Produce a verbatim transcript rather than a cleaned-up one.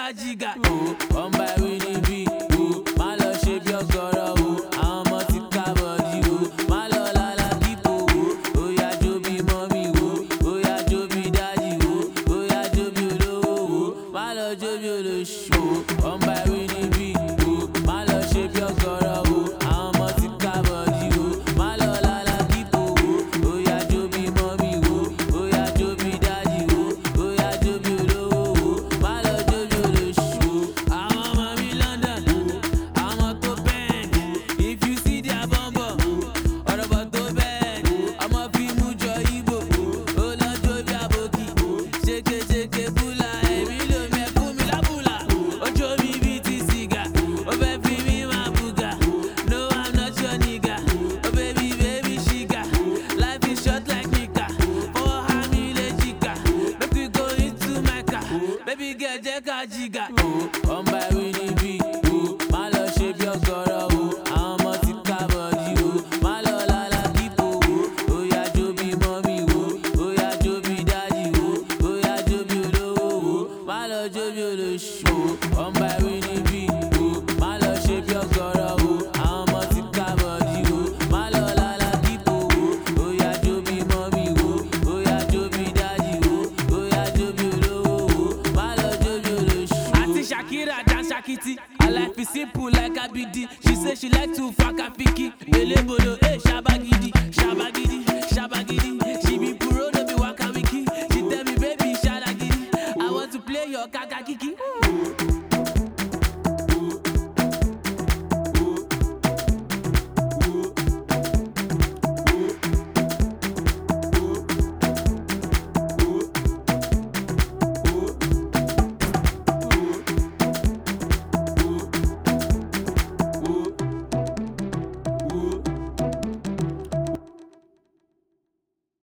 ká jìgà. Ọmọ ẹ̀rí níbí, má lọ ṣe bí ọ̀gọ̀rọ̀ o. Àwọn ọmọ ti ká bọ̀dí o. Má lọ lálá kíkó o. Ó yá jó bí mọ́mí o. Ó yá jó bí dádì o. Ó yá jó bí olówó o. Má lọ jó bí olóṣù o. Ọmọ ẹ̀rí níbí, má lọ ṣe bí ọ̀gọ̀rọ̀ o. Àwọn ọmọ ti ká bọ̀dí o. Má lọ lálá kíkó o. Ó yá jó bí mọ́mí o. Ó yá jó bí dádì o. Ó yá jó bí olówó o. Má lọ jó bí olóṣù o. Àwọn ọmọ mi London, àwọn tó bend. If you see their bumbo, ọ̀rọ̀ bọ̀ tó bend. Ọmọ fi mú jọ Igbo, ó lọ jó bí àbòkí. Ṣèké ṣèké búlà, èmi ló mẹ́kún mi lábùlà. Ó jó mi bí ti sìgá, ó fẹ́ fi mí máa bùgà. No, I'm not your nigga. Oh baby, baby, chica. Life is short like Nika. For her, me le chica. Make we go into Mecca. Baby girl, jẹ́ ká jìgà. Ọmọ ẹ̀rí níbí, má lọ ṣe bí ọ̀gọ̀rọ̀ o. Àwọn ọmọ ti ká bọ̀dí o. Má lọ lálá kíkó o. Ó yá jó bí mọ́mí o. Ó yá jó bí dádì o. Ó yá jó bí olówó o. Má lọ jó bí olóṣù o. Ọmọ ẹ̀rí níbí, má lọ ṣe bí ọ̀gọ̀rọ̀ o. Àwọn ọmọ ti ká bọ̀dí o. Má lọ lálá kíkó o. Ó yá jó bí mọ́mí o. Ó yá jó bí dádì o. Ó yá jó bí olówó o. Má lọ jó bí olóṣù o. Àti Shakira dance Shakiti. Her life is simple like A B D. She say she like to fuck